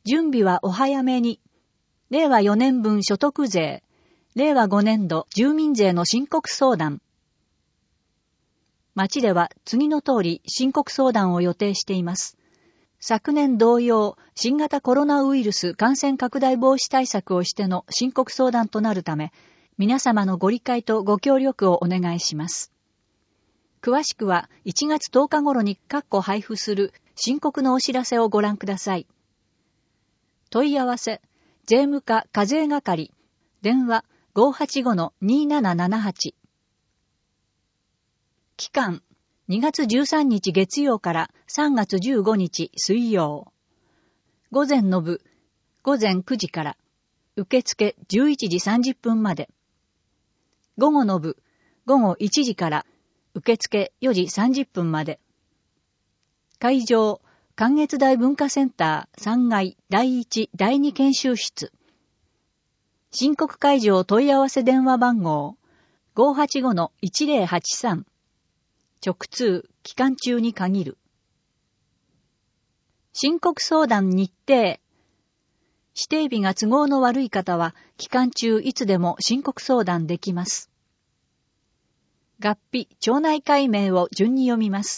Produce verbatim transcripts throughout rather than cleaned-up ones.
準備はお早めに。れいわよねんぶん所得税、れいわごねんど住民税の申告相談。町では次の通り申告相談を予定しています。昨年同様、新型コロナウイルス感染拡大防止対策をしての申告相談となるため、皆様のご理解とご協力をお願いします。詳しくはいちがつとおか頃に各個配布する申告のお知らせをご覧ください。問い合わせ、税務課課税係、電話 ごーはちごのにーななななはち。期間、にがつじゅうさんにち月曜からさんがつじゅうごにち水曜。午前の部、午前くじから、受付じゅういちじさんじゅっぷんまで。午後の部、午後いちじから、受付よじさんじゅっぷんまで。会場、関越大文化センターさんがいだいいちだいに研修室。申告会場問い合わせ電話番号 ごーはちごのいちぜろはちさん。直通、期間中に限る。申告相談日程。指定日が都合の悪い方は、期間中いつでも申告相談できます。月日、町内会名を順に読みます。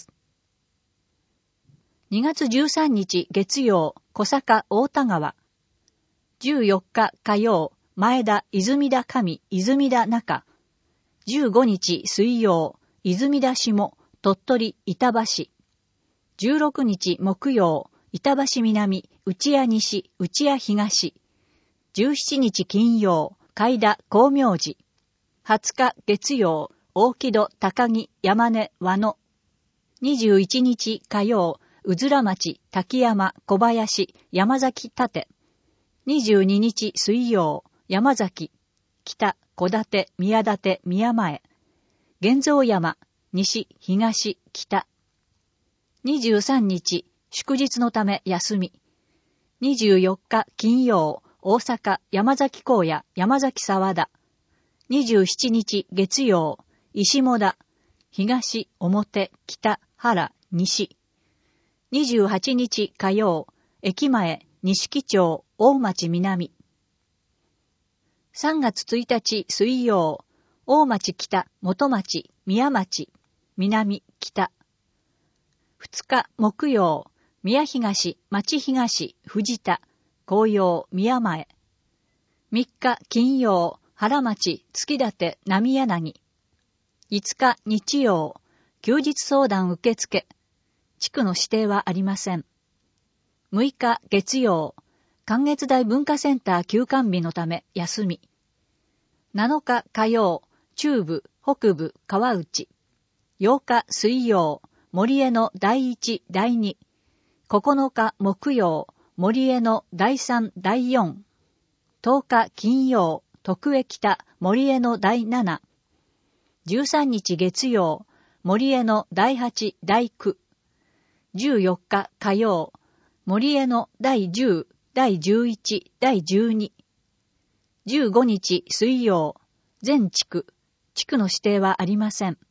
にがつじゅうさんにち月曜、小坂大田川。じゅうよっか火曜、前田泉田上、泉田中。じゅうごにち水曜、泉田下、鳥取板橋。じゅうろくにち木曜、板橋南、内谷西、内谷東。じゅうしちにち金曜、海田光明寺。はつか月曜、大木戸高木山根和野。にじゅういちにち火曜、うずら町滝山小林山崎立。にじゅうににち水曜、山崎北小立宮立宮前。玄蔵山西東北。にじゅうさんにち祝日のため休み。にじゅうよっか金曜、大阪山崎荒野山崎沢田。にじゅうしちにち月曜、石母田東表北原西。にじゅうはちにち火曜、駅前錦町大町南。さんがつついたち水曜、大町北元町宮町南北。ふつか木曜、宮東町東藤田紅葉宮前。みっか金曜、原町月立波柳。いつか日曜、休日相談受付。地区の指定はありません。むいか月曜、関越大文化センター休館日のため休み。なのか火曜、中部、北部、川内。ようか水曜、森江のだいいち、だいに。ここのか木曜、森江のだいさん、だいよん。とおか金曜、徳江北、森江のだいなな。じゅうさんにち月曜、森江のだいはち、だいきゅう。じゅうよっか火曜、森江のだいじゅう、だいじゅういち、だいじゅうに。じゅうごにち水曜、全地区、地区の指定はありません。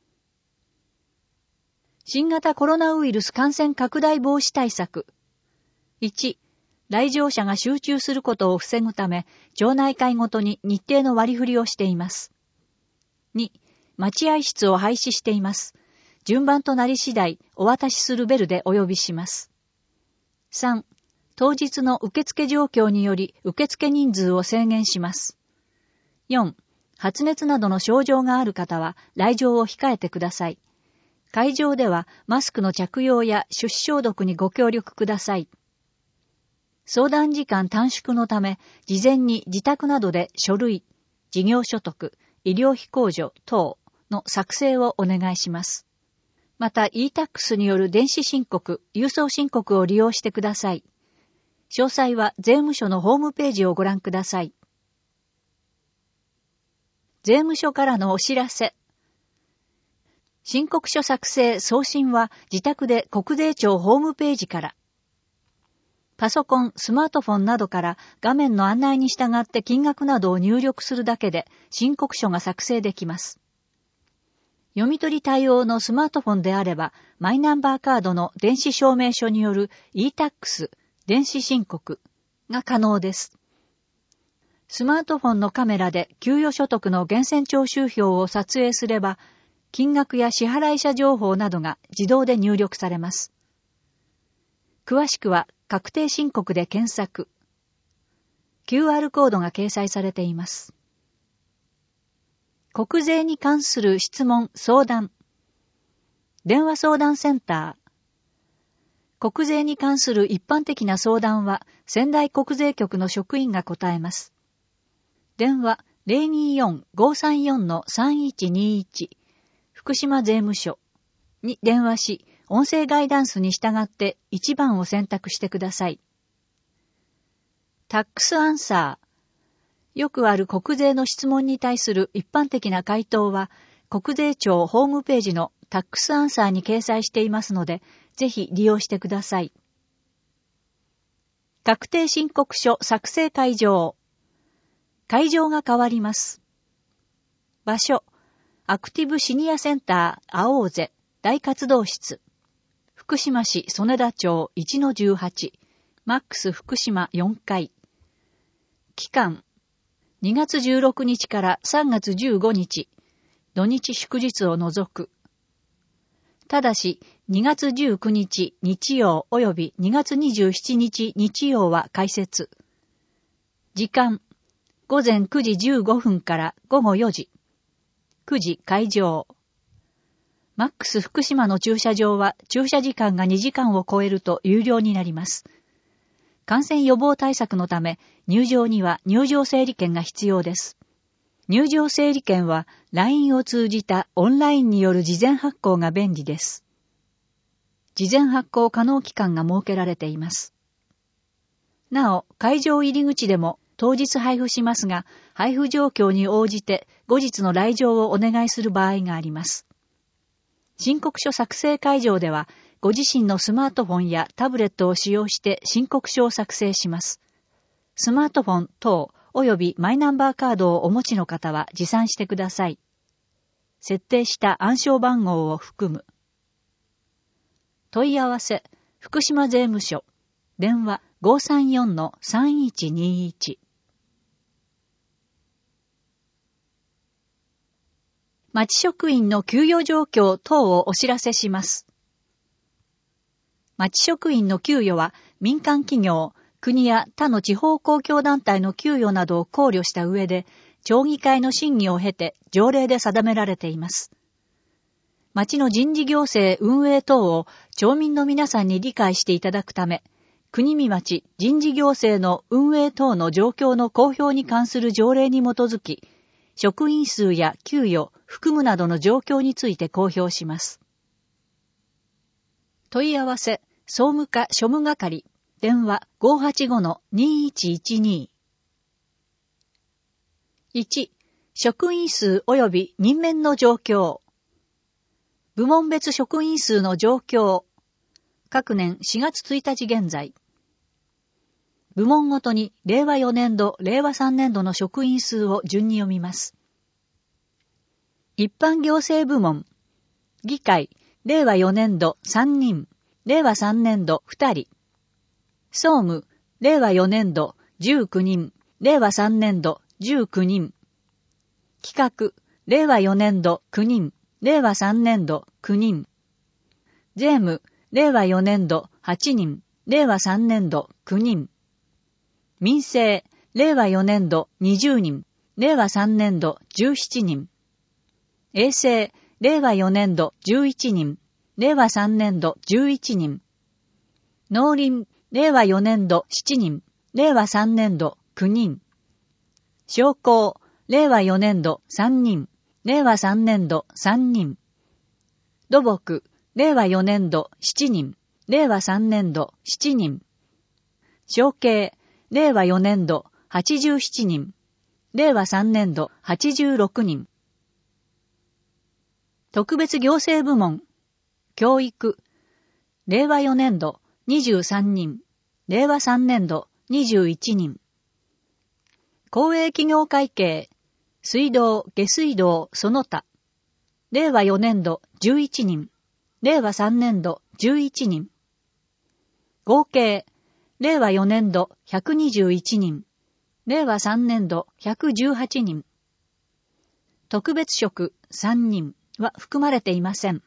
新型コロナウイルス感染拡大防止対策。いち、来場者が集中することを防ぐため、町内会ごとに日程の割り振りをしています。に、待合室を廃止しています。順番となり次第、お渡しするベルでお呼びします。さん、当日の受付状況により受付人数を制限します。よん、発熱などの症状がある方は来場を控えてください。会場ではマスクの着用や手指消毒にご協力ください。相談時間短縮のため、事前に自宅などで書類、事業所得、医療費控除等の作成をお願いします。また イータックス による電子申告、郵送申告を利用してください。詳細は税務署のホームページをご覧ください。税務署からのお知らせ。申告書作成・送信は自宅で国税庁ホームページから。パソコン、スマートフォンなどから画面の案内に従って金額などを入力するだけで申告書が作成できます。読み取り対応のスマートフォンであれば、マイナンバーカードの電子証明書による イータックス、電子申告、 が可能です。スマートフォンのカメラで給与所得の源泉徴収票を撮影すれば、金額や支払い者情報などが自動で入力されます。詳しくは確定申告で検索。キューアール コードが掲載されています。国税に関する質問・相談。電話相談センター。国税に関する一般的な相談は仙台国税局の職員が答えます。電話 ゼロにーよん ごーさんよん さんいちにいち 福島税務署に電話し、音声ガイダンスに従っていちばんを選択してください。タックスアンサー。よくある国税の質問に対する一般的な回答は、国税庁ホームページのタックスアンサーに掲載していますので、ぜひ利用してください。確定申告書作成会場。会場が変わります。場所、アクティブシニアセンター青瀬大活動室。福島市曽根田町 いちのじゅうはち、マックス福島よんかい。期間、にがつじゅうろくにちからさんがつじゅうごにち、土日祝日を除く。ただし、にがつじゅうくにち日曜及びにがつにじゅうしちにち日曜は開設。時間、ごぜんくじじゅうごふんからごごよじ。くじ開場。マックス福島の駐車場は駐車時間がにじかんを超えると有料になります。感染予防対策のため入場には入場整理券が必要です。入場整理券は ライン を通じたオンラインによる事前発行が便利です。事前発行可能期間が設けられています。なお、会場入り口でも当日配布しますが、配布状況に応じて後日の来場をお願いする場合があります。申告書作成会場では、ご自身のスマートフォンやタブレットを使用して申告書を作成します。スマートフォン等及びマイナンバーカードをお持ちの方は持参してください。設定した暗証番号を含む。問い合わせ、福島税務署、電話 ごーさんよん さんいちにいち。町職員の給与状況等をお知らせします。町職員の給与は民間企業、国や他の地方公共団体の給与などを考慮した上で、町議会の審議を経て条例で定められています。町の人事行政運営等を町民の皆さんに理解していただくため、国見町人事行政の運営等の状況の公表に関する条例に基づき、職員数や給与、服務などの状況について公表します。問い合わせ、総務課庶務係、電話 ごーはちご にいちいちに。いち、職員数及び任免の状況。部門別職員数の状況。各年しがつついたち現在。部門ごとにれいわよねんど、れいわさんねんどの職員数を順に読みます。一般行政部門。議会、れいわよねんどさんにん、れいわさんねんどふたり。総務、れいわよねんどじゅうきゅうにん、れいわさんねんどじゅうきゅうにん。企画、れいわよねんどきゅうにん、れいわさんねんどきゅうにん。税務、れいわよねんどはちにん、れいわさんねんどきゅうにん。民生、れいわよねんどにじゅうにん、れいわさんねんどじゅうしちにん。衛生、れいわよねんどじゅういちにん、れいわさんねんどじゅういちにん。農林、れいわよねんどしちにん、れいわさんねんどきゅうにん。商工、れいわよねんどさんにん、れいわさんねんどさんにん。土木、れいわよねんどしちにん、れいわさんねんどしちにん。承継、れいわよねんどはちじゅうななにん、れいわさんねんどはちじゅうろくにん。特別行政部門、教育、れいわよねんどにじゅうさんにん、れいわさんねんどにじゅういちにん。公営企業会計、水道、下水道、その他、れいわよねんどじゅういちにん、れいわさんねんどじゅういちにん。合計、 令和よねん度ひゃくにじゅういちにん、令和さんねん度ひゃくじゅうはちにん。特別職さんにんは含まれていません。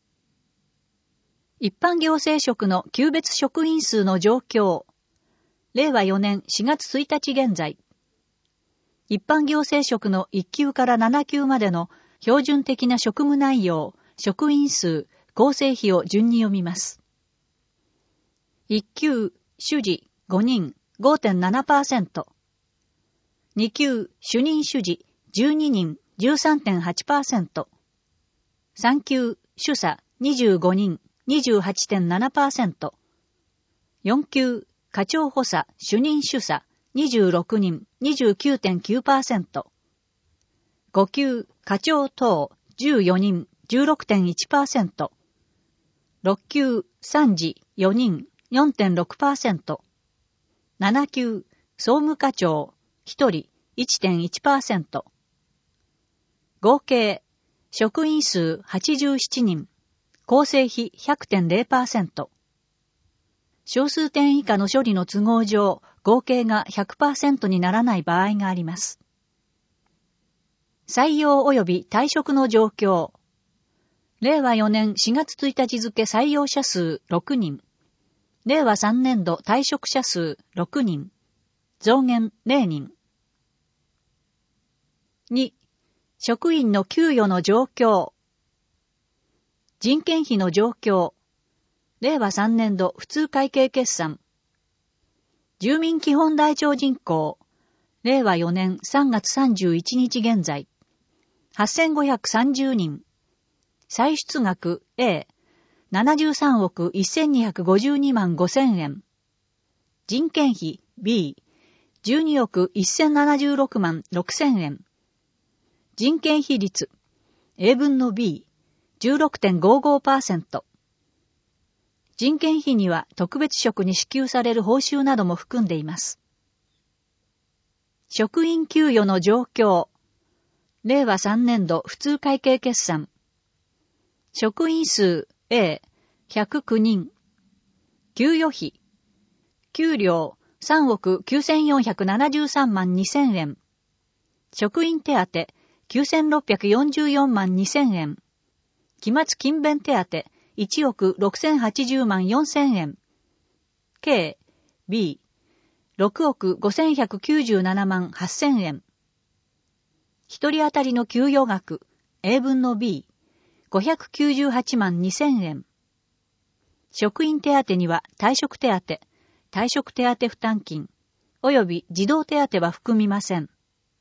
一般行政職の級別職員数の状況。令和よねんしがつついたち現在。一般行政職のいっ級からなな級までの標準的な職務内容、職員数、構成比を順に読みます。いっ級、主事ごにん ごてんななパーセント。に級、主任主事じゅうににん じゅうさんてんはちパーセント。さん級、主査にじゅうごにん にじゅうはちてんななパーセント。よん級、課長補佐主任主査にじゅうろくにん にじゅうきゅうてんきゅうパーセント。ご級、課長等じゅうよにん じゅうろくてんいちパーセント。ろっ級、参事よにん よんてんろくパーセント。なな級、総務課長ひとり いちてんいちパーセント。合計、職員数はちじゅうななにん、構成比 ひゃくてんれいパーセント。小数点以下の処理の都合上、合計が ひゃくパーセント にならない場合があります。採用及び退職の状況。令和よねんしがつついたち付採用者数ろくにん。令和さんねん度退職者数ろくにん。増減れいにん。に、職員の給与の状況。人件費の状況。令和さんねん度普通会計決算。住民基本台帳人口。令和よねんさんがつさんじゅういちにち現在。はっせんごひゃくさんじゅうにん。歳出額 A。ななじゅうさんおくせんにひゃくごじゅうにまんごせんえん。人件費 B。じゅうにおくせんななじゅうろくまんろくせんえん。人件費率 A 分の B。じゅうろくてんごごパーセント。人件費には特別職に支給される報酬なども含んでいます。職員給与の状況。令和さんねん度普通会計決算。職員数 A、ひゃくきゅうにん。給与費。給料さんおくきゅうせんよんひゃくななじゅうさんまんにせんえん。職員手当きゅうせんろっぴゃくよんじゅうよんまんにせんえん。期末勤勉手当いちおくろくせんはちじゅうまんよんせんえん。計 B、ろくおくごせんひゃくきゅうじゅうななまんはっせんえん。一人当たりの給与額 A 分の B、ごひゃくきゅうじゅうはちまんにせんえん。職員手当には退職手当、退職手当負担金、及び児童手当は含みません。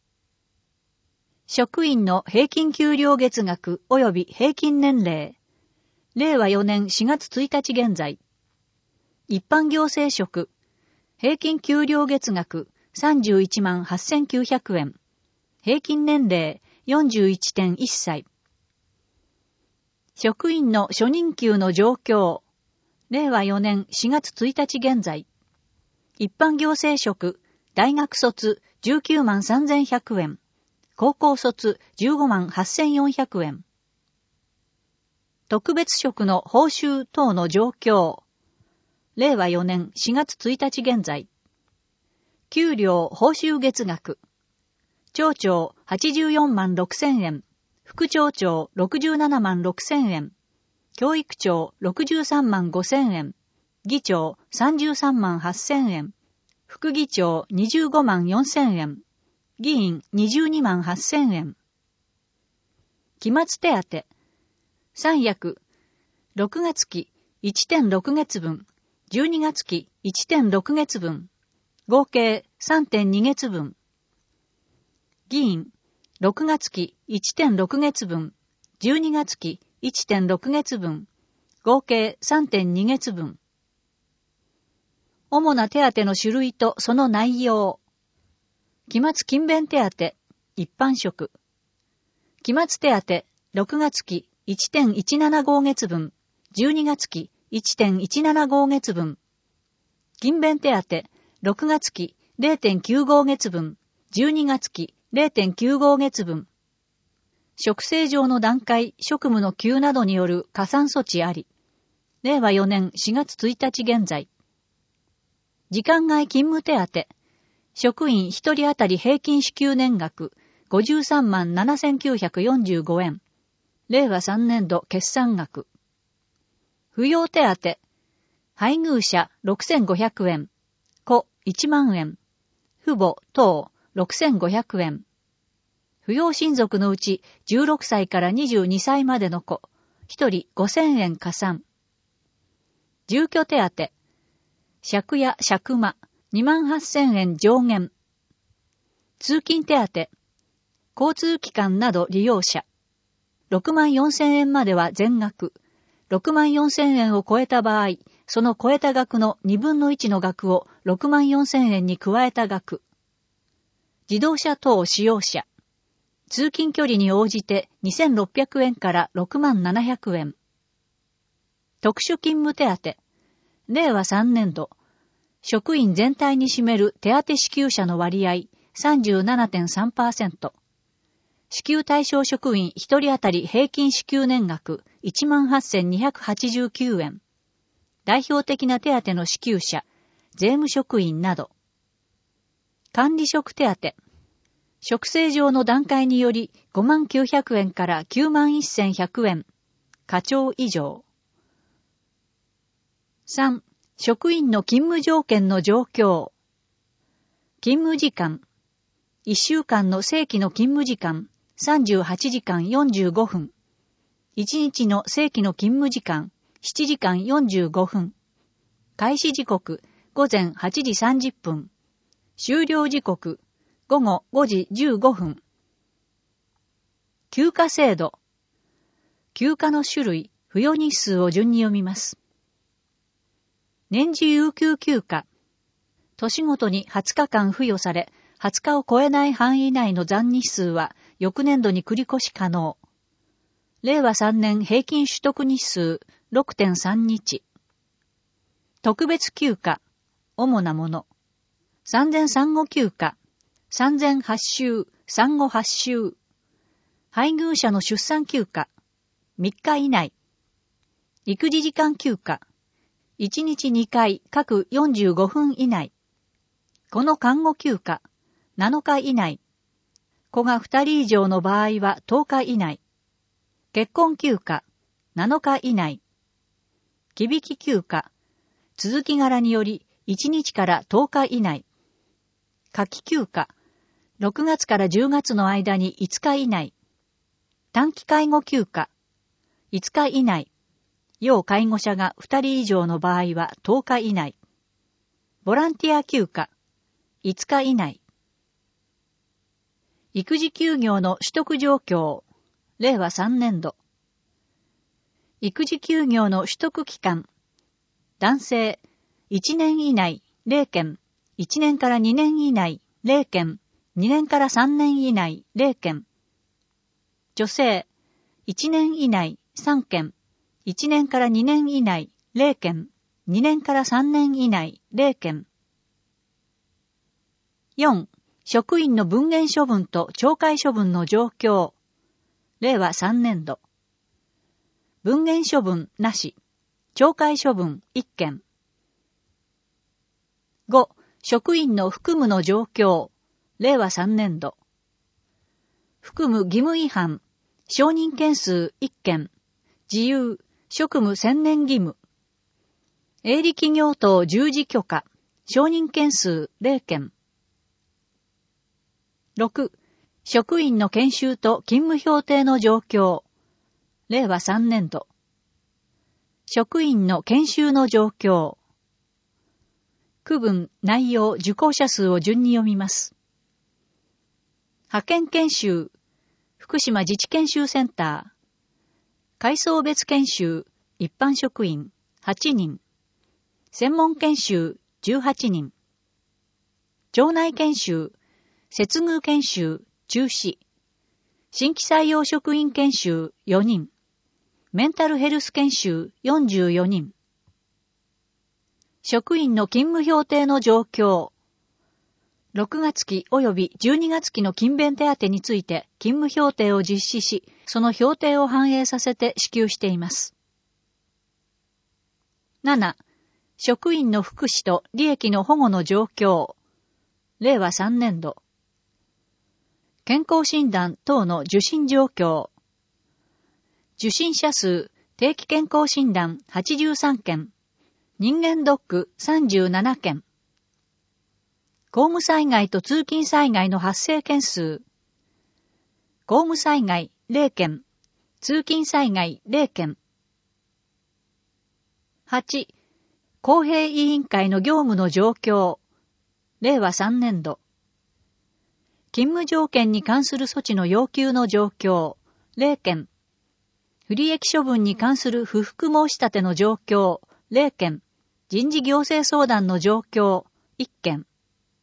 職員の平均給料月額及び平均年齢。令和よねんしがつついたち現在。一般行政職。平均給料月額 さんじゅういちまんはっせんきゅうひゃくえん。平均年齢 よんじゅういってんいっさい。職員の初任給の状況。令和よねんしがつついたち現在。一般行政職。大学卒じゅうきゅうまんさんぜんひゃくえん。高校卒じゅうごまんはっせんよんひゃくえん。特別職の報酬等の状況。令和よねんしがつついたち現在。給料報酬月額。町長はちじゅうよんまんろくせんえん。副町長ろくじゅうななまんろくせんえん。教育長ろくじゅうさんまんごせんえん。議長さんじゅうさんまんはっせんえん。副議長にじゅうごまんよんせんえん。議員にじゅうにまんはっせんえん。期末手当。三役。ろくがつ期 いってんろくげつぶん。じゅうにがつ期 いってんろくげつぶん。合計 さんてんにげつぶん。議員。ろくがつ期 いってんろくげつぶん。じゅうにがつ期 いってんろくげつぶん。合計 さんてんにげつぶん。主な手当の種類とその内容。期末勤勉手当、一般職。期末手当、ろくがつ期 いってんいちななごげつぶん、じゅうにがつ期 いってんいちななごげつぶん。勤勉手当、ろくがつ期 れいてんきゅうごげつぶん、じゅうにがつ期 れいてんきゅうごげつぶん。職制上の段階、職務の給などによる加算措置あり。令和よねんしがつついたち現在。 時間外勤務手当、職員ひとり当たり平均支給年額ごじゅうさんまんななせんきゅうひゃくよんじゅうごえん。れいわさんねんど決算額。扶養手当、配偶者ろくせんごひゃくえん、子いちまんえん、父母等ろくせんごひゃくえん。扶養親族のうちじゅうろくさいからにじゅうにさいまでの子、ひとりごせんえん加算。住居手当、借家借間にまんはっせんえん上限。通勤手当、交通機関など利用者。ろくまんよんせんえんまでは全額。ろくまんよんせんえんを超えた場合、その超えた額のにぶんのいちの額をろくまんよんせんえんに加えた額。自動車等使用者。通勤距離に応じてにせんろっぴゃくえんからろくまんななひゃくえん。特殊勤務手当。れいわさんねんど。職員全体に占める手当支給者の割合 さんじゅうななてんさんパーセント。支給対象職員ひとり当たり平均支給年額 いちまんはっせんにひゃくはちじゅうきゅうえん。代表的な手当の支給者、税務職員など。管理職手当。職制上の段階によりごまんきゅうひゃくえんからきゅうまんせんひゃくえん。課長以上。さん. 職員の勤務条件の状況。勤務時間。いっしゅうかんの正規の勤務時間さんじゅうはちじかんよんじゅうごふん。いちにちの正規の勤務時間しちじかんよんじゅうごふん。開始時刻ごぜんはちじさんじゅっぷん。終了時刻ごごごじじゅうごふん。休暇制度。休暇の種類、付与日数を順に読みます。年次有給休暇。年ごとにはつかかん付与され、はつかを超えない範囲内の残日数は翌年度に繰り越し可能。れいわさんねん平均取得日数 ろくてんさんにち。特別休暇。主なもの。産前産後休暇。産前はっしゅう、産後はっしゅう。配偶者の出産休暇。みっか以内。育児時間休暇。いちにちにかい各よんじゅうごふん以内。この看護休暇。なのか以内。子がふたり以上の場合はとおか以内。結婚休暇。なのか以内。忌引き休暇。続き柄によりいちにちからとおか以内。夏季休暇。ろくがつからじゅうがつの間にいつか以内。短期介護休暇。いつか以内。要介護者がふたり以上の場合はとおか以内。ボランティア休暇。いつか以内。育児休業の取得状況。れいわさんねんど。育児休業の取得期間。男性、いちねん以内、ゼロけん。いちねんからにねん以内、ゼロけん。にねんからさんねん以内、ゼロけん。女性、いちねん以内、さんけん。いちねんからにねん以内、ゼロけん。にねんからさんねん以内、ゼロけん。よん. 職員の分限処分と懲戒処分の状況。れいわさんねんど。分限処分なし。懲戒処分いっけん。ご. 職員の服務の状況。れいわさんねんど。服務義務違反。承認件数いっけん。自由。職務専念義務。営利企業等従事許可。承認件数ゼロけん。ろく. 職員の研修と勤務評定の状況。れいわさんねんど。職員の研修の状況。区分、内容、受講者数を順に読みます。派遣研修、福島自治研修センター。階層別研修、一般職員、はちにん。専門研修、じゅうはちにん。庁内研修、接遇研修、中止。新規採用職員研修、よにん。メンタルヘルス研修、よんじゅうよにん。職員の勤務評定の状況。ろくがつき及びじゅうにがつきの勤勉手当について勤務評定を実施し、その評定を反映させて支給しています。なな. 職員の福祉と利益の保護の状況。れいわさんねんど。健康診断等の受診状況。受診者数、定期健康診断はちじゅうさんけん。人間ドックさんじゅうななけん。公務災害と通勤災害の発生件数。公務災害れいけん。通勤災害れいけん。はち. 公平委員会の業務の状況。れいわさんねんど。勤務条件に関する措置の要求の状況。れいけん。不利益処分に関する不服申し立ての状況。れいけん。人事行政相談の状況。いっけん。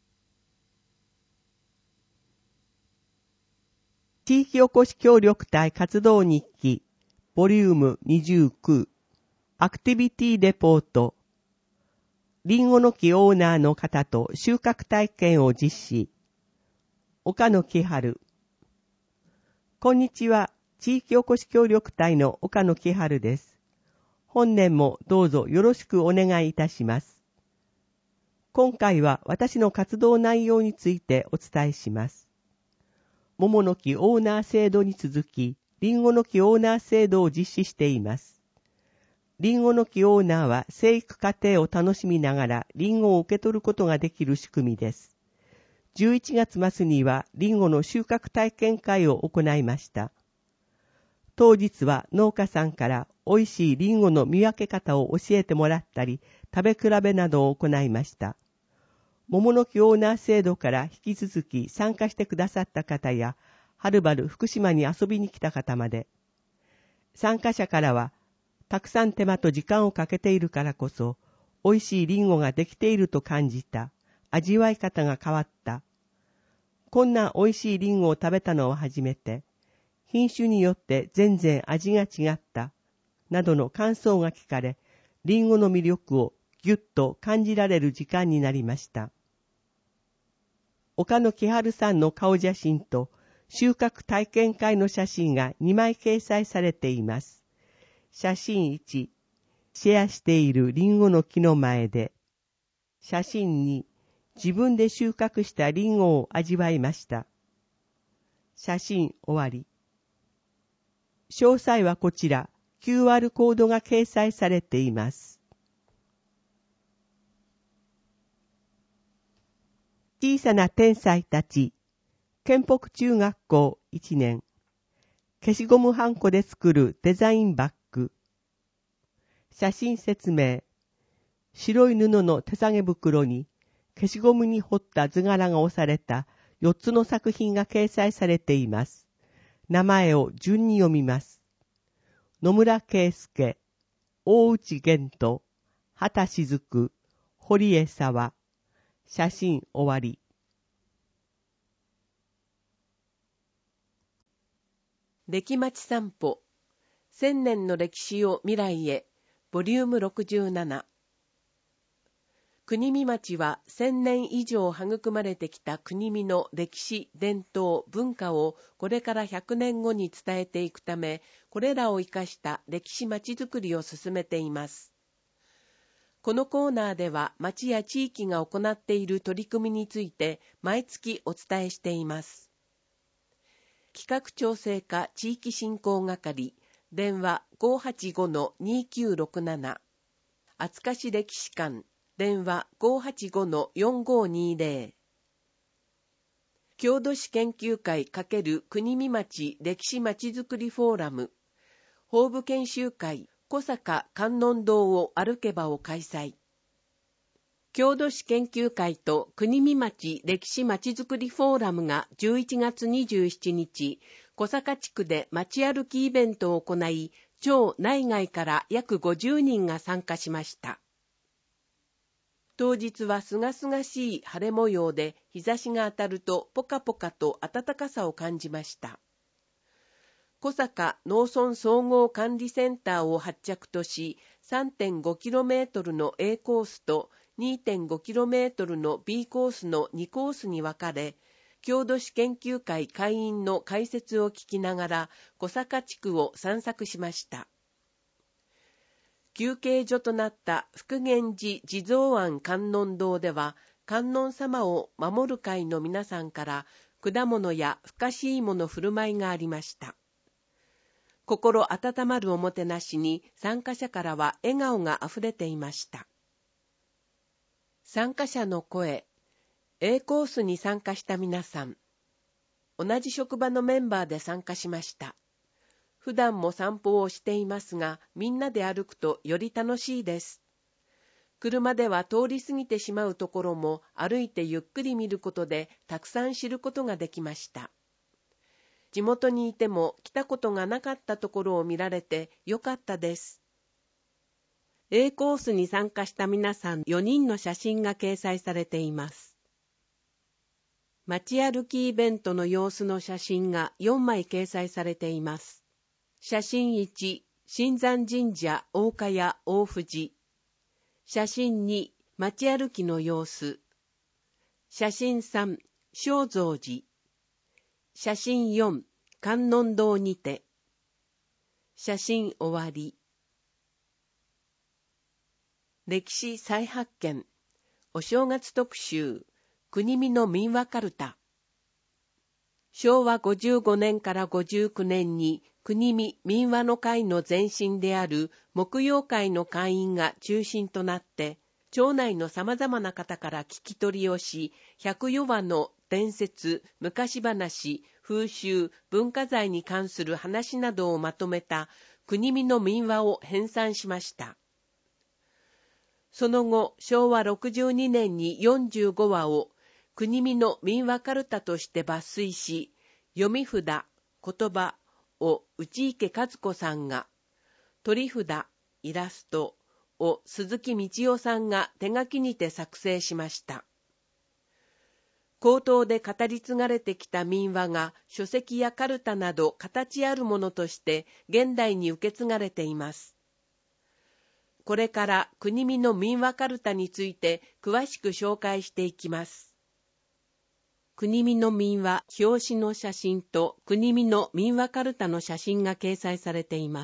地域おこし協力隊活動日記、ボリュームにじゅうきゅう、アクティビティレポート、リンゴの木オーナーの方と収穫体験を実施、岡野木春。こんにちは、地域おこし協力隊の岡野木春です。本年もどうぞよろしくお願いいたします。今回は私の活動内容についてお伝えします。桃の木オーナー制度に続き、リンゴの木オーナー制度を実施しています。リンゴの木オーナーは生育過程を楽しみながらリンゴを受け取ることができる仕組みです。じゅういちがつ末にはリンゴの収穫体験会を行いました。当日は農家さんから美味しいリンゴの見分け方を教えてもらったり、食べ比べなどを行いました。桃の木オーナー制度から引き続き参加してくださった方や、はるばる福島に遊びに来た方まで。参加者からは、たくさん手間と時間をかけているからこそ、美味しいリンゴができていると感じた。味わい方が変わった。こんな美味しいリンゴを食べたのは初めて。品種によって全然味が違った。などの感想が聞かれ、リンゴの魅力をぎゅっと感じられる時間になりました。岡野木春さんの顔写真と収穫体験会の写真がにまい掲載されています。写真いち、シェアしているリンゴの木の前で。写真に、自分で収穫したリンゴを味わいました。写真終わり。詳細はこちら、キューアール コードが掲載されています。小さな天才たち、県北中学校いちねん。消しゴムはんこで作るデザインバッグ。写真説明。白い布の手提げ袋に消しゴムに彫った図柄が押されたよっつの作品が掲載されています。名前を順に読みます。野村圭介、大内玄斗、畑雫、堀江沢。写真終わり。 歴町散歩、千年の歴史を未来へ、ボリュームろくじゅうなな。国見町は千年以上育まれてきた国見の歴史、伝統、文化をこれからひゃくねんごに伝えていくため、これらを生かした歴史町づくりを進めています。このコーナーでは町や地域が行っている取り組みについて毎月お伝えしています。企画調整課地域振興係、電話 ごーはちごのにきゅうろくなな、厚賀市歴史館、電話 ごーはちごのよんごーにーぜろ、郷土史研究会×国見町歴史まちづくりフォーラム、法部研修会小坂観音堂を歩けばを開催。郷土史研究会と国見町歴史まちづくりフォーラムがじゅういちがつにじゅうしちにち、小坂地区で街歩きイベントを行い、町内外から約ごじゅうにんが参加しました。当日はすがすがしい晴れ模様で、日差しが当たるとポカポカと暖かさを感じました。小坂農村総合管理センターを発着とし、さんてんごキロメートル の A コースと にてんごキロメートル の B コースのにコースに分かれ、郷土史研究会会員の解説を聞きながら小坂地区を散策しました。 休憩所となった福源寺地蔵庵観音堂では、観音様を守る会の皆さんから果物やふかし芋の振る舞いがありました。心温まるおもてなしに参加者からは笑顔があふれていました。参加者の声、A コースに参加した皆さん、同じ職場のメンバーで参加しました。普段も散歩をしていますが、みんなで歩くとより楽しいです。車では通り過ぎてしまうところも歩いてゆっくり見ることでたくさん知ることができました。地元にいても来たことがなかったところを見られてよかったです。A コースに参加した皆さんよにんの写真が掲載されています。街歩きイベントの様子の写真がよんまい掲載されています。写真いち、新山神社大岡屋大藤。写真に、街歩きの様子。写真さん、正蔵寺。写真よん、観音堂にて。写真終わり。歴史再発見。お正月特集。国見の民話かるた。しょうわごじゅうごねんからごじゅうきゅうねんに国見民話の会の前身である木曜会の会員が中心となって、町内の様々な方から聞き取りをし、ひゃくよわの伝説、昔話、風習、文化財に関する話などをまとめた国見の民話を編纂しました。その後、しょうわろくじゅうにねんによんじゅうごわを国見の民話かるたとして抜粋し、読み札、言葉を内池和子さんが、取り札、イラストを鈴木道夫さんが手書きにて作成しました。口頭で語り継がれてきた民話が書籍やかるたなど形あるものとして現代に受け継がれています。これから国見の民話かるたについて詳しく紹介していきます。国見の民話表紙の写真と国見の民話かるたの写真が掲載されています。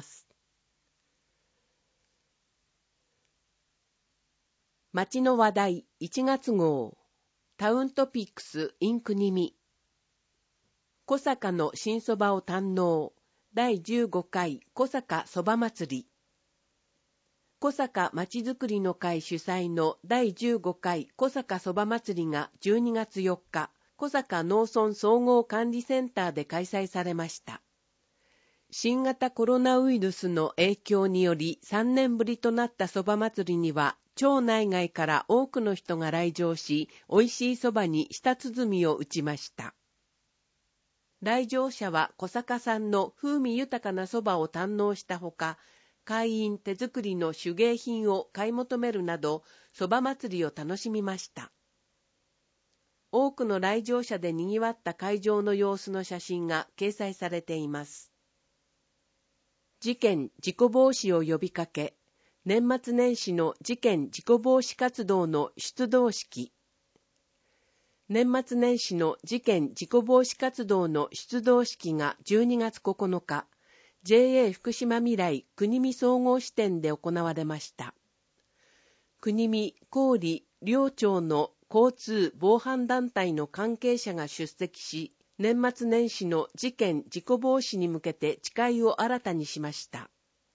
町の話題いちがつ号タウントピックス in 国見小坂の新そばを堪能だいじゅうごかい小坂そば祭り小坂まちづくりの会主催のだいじゅうごかい小坂そば祭りがじゅうにがつよっか小坂農村総合管理センターで開催されました。新型コロナウイルスの影響によりさんねんぶりとなったそば祭りには町内外から多くの人が来場し、美味しいそばに舌鼓を打ちました。来場者は小坂産の風味豊かなそばを堪能したほか、会員手作りの手芸品を買い求めるなど、そば祭りを楽しみました。多くの来場者で賑わった会場の様子の写真が掲載されています。事件・事故防止を呼びかけ、年末年始の事件・事故防止活動の出動式。年末年始の事件・事故防止活動の出動式がじゅうにがつここのか、ジェーエー 福島未来国見総合支店で行われました。国見、郡、両町の交通防犯団体の関係者が出席し、年末年始の事件・事故防止に向けて誓いを新たにしました。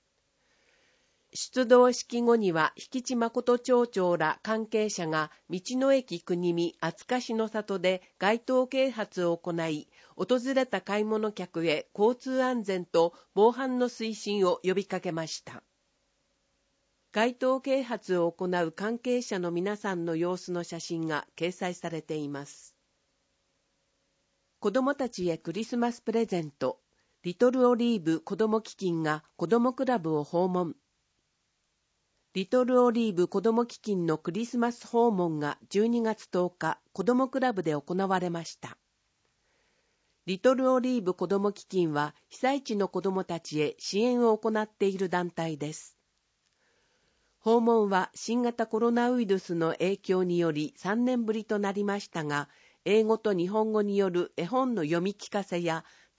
出動式後には、引地誠町長ら関係者が道の駅国見厚かしの里で街頭啓発を行い、訪れた買い物客へ交通安全と防犯の推進を呼びかけました。街頭啓発を行う関係者の皆さんの様子の写真が掲載されています。子どもたちへクリスマスプレゼント、リトルオリーブ子ども基金が子どもクラブを訪問。リトルオリーブ子ども基金のクリスマス訪問がじゅうにがつとおか、子どもクラブで行われました。リトルオリーブ子ども基金は被災地の子どもたちへ支援を行っている団体です。訪問は新型コロナウイルスの影響によりさんねんぶりとなりましたが、英語と日本語による絵本の読み聞かせや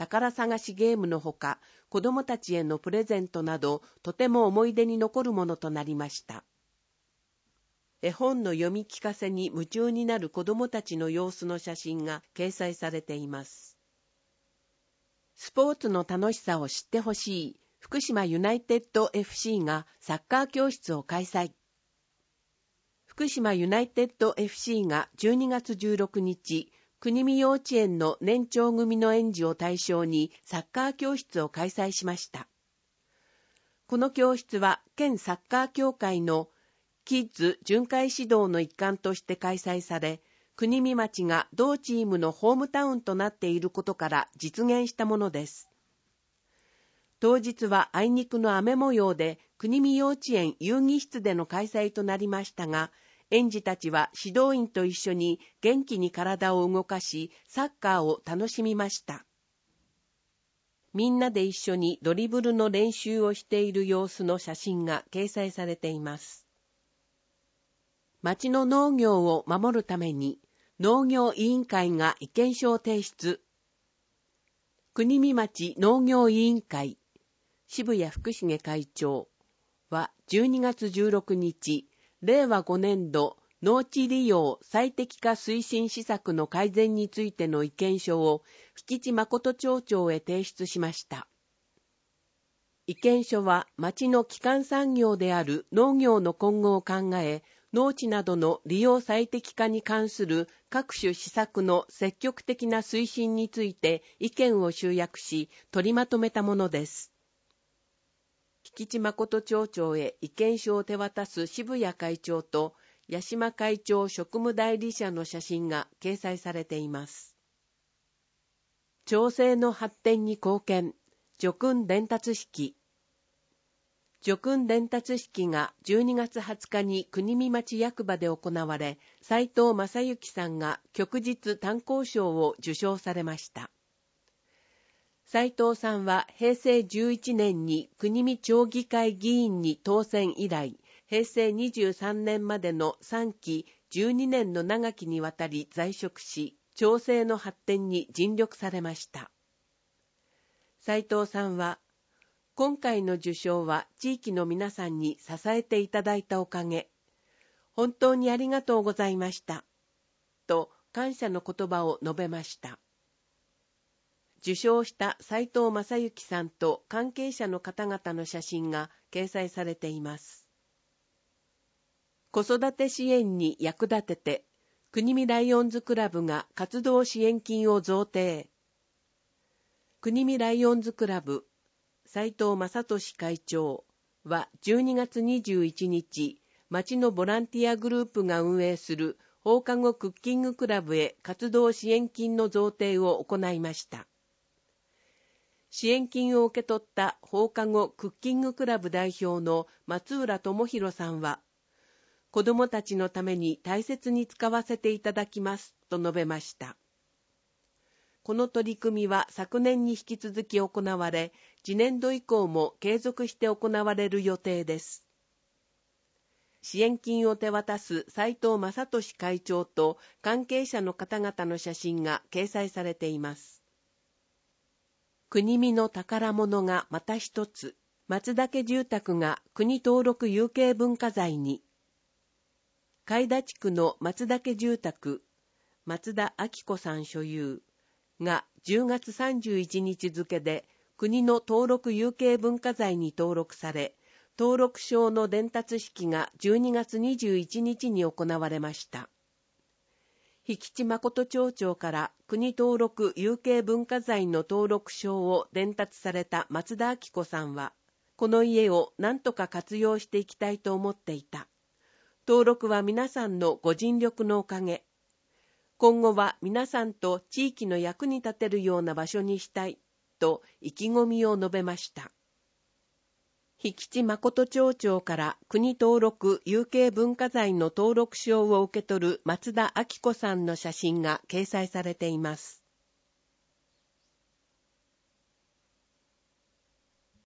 宝探しゲームのほか、子供たちへのプレゼントなど、とても思い出に残るものとなりました。絵本の読み聞かせに夢中になる子供たちの様子の写真が掲載されています。スポーツの楽しさを知ってほしい、福島ユナイテッド エフシー がサッカー教室を開催。福島ユナイテッド エフシー がじゅうにがつじゅうろくにち、国見幼稚園の年長組の園児を対象にサッカー教室を開催しました。この教室は県サッカー協会のキッズ巡回指導の一環として開催され、国見町が同チームのホームタウンとなっていることから実現したものです。当日はあいにくの雨模様で国見幼稚園遊戯室での開催となりましたが、園児たちは指導員と一緒に元気に体を動かし、サッカーを楽しみました。みんなで一緒にドリブルの練習をしている様子の写真が掲載されています。町の農業を守るために農業委員会が意見書を提出。国見町農業委員会渋谷福重会長はじゅうにがつじゅうろくにち、れいわごねんど農地利用最適化推進施策の改善についての意見書を引地誠町長へ提出しました。意見書は町の基幹産業である農業の今後を考え、農地などの利用最適化に関する各種施策の積極的な推進について意見を集約し取りまとめたものです。引地誠町長へ意見書を手渡す渋谷会長と八島会長職務代理者の写真が掲載されています。町政の発展に貢献、叙勲伝達式。叙勲伝達式がじゅうにがつはつかに国見町役場で行われ、斉藤正幸さんが旭日炭鉱賞を受賞されました。斉藤さんはへいせいじゅういちねんに国見町議会議員に当選以来、へいせいにじゅうさんねんまでのさんきじゅうにねんの長きにわたり在職し、町政の発展に尽力されました。斉藤さんは、今回の受賞は地域の皆さんに支えていただいたおかげ、本当にありがとうございました、と感謝の言葉を述べました。受賞した斉藤正幸さんと関係者の方々の写真が掲載されています。子育て支援に役立てて、国見ライオンズクラブが活動支援金を贈呈。国見ライオンズクラブ、斉藤正俊会長はじゅうにがつにじゅういちにち、町のボランティアグループが運営する放課後クッキングクラブへ活動支援金の贈呈を行いました。支援金を受け取った放課後クッキングクラブ代表の松浦智弘さんは、子どもたちのために大切に使わせていただきますと述べました。この取り組みは昨年に引き続き行われ、次年度以降も継続して行われる予定です。支援金を手渡す斉藤正俊会長と関係者の方々の写真が掲載されています。国見の宝物がまた一つ、松田家住宅が国登録有形文化財に。海田地区の松田家住宅、松田明子さん所有がじゅうがつさんじゅういちにち付で国の登録有形文化財に登録され、登録証の伝達式がじゅうにがつにじゅういちにちに行われました。引地誠町長から国登録有形文化財の登録証を伝達された松田明子さんは、この家を何とか活用していきたいと思っていた。登録は皆さんのご尽力のおかげ。今後は皆さんと地域の役に立てるような場所にしたい、と意気込みを述べました。引地誠町長から国登録有形文化財の登録証を受け取る松田明子さんの写真が掲載されています。